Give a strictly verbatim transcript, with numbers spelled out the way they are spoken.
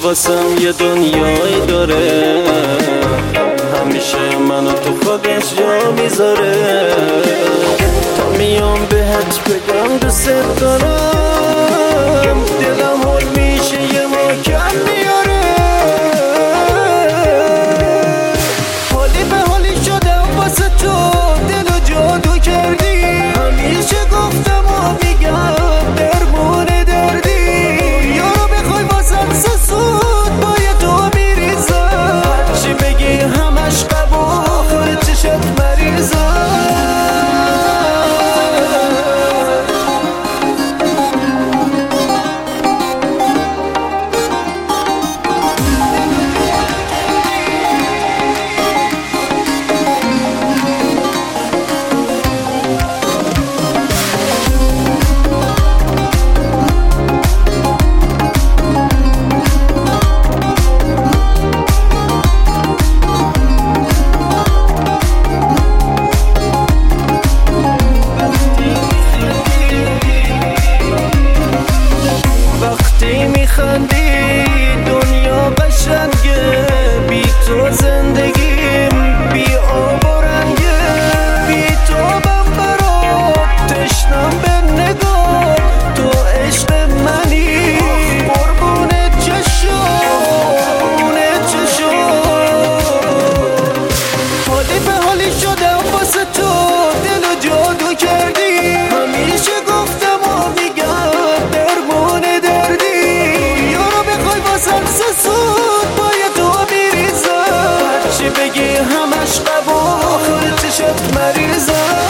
واسم یه دنیایی داره، همیشه منو تو خودش جا میذاره. تا میام بهت بگم دوست دارم، دلم حال میشه یه ماکم میاره. حالی به حالی شدم واسه تو، دلو جادو کردی. همیشه گفتم و میگم درمون دردی، یارو بخوای واسم سسود باید تو میریزم. هرچی بگی همش قبول، آخر چشت مریضم. میخندی دنیا قشنگه، بی تو زندگیم بی آب و رنگه. بی تو من برات تشنم به نگاه، تو عشق منی قربون چشم قربون چشم. حالی به حالی شدم واسه تو، دلو جادو کردی. همیشه گفتم و میگم درمون سسود باید تو میریزم. هرچی بگی همش قبول، آخر چشت مریضم.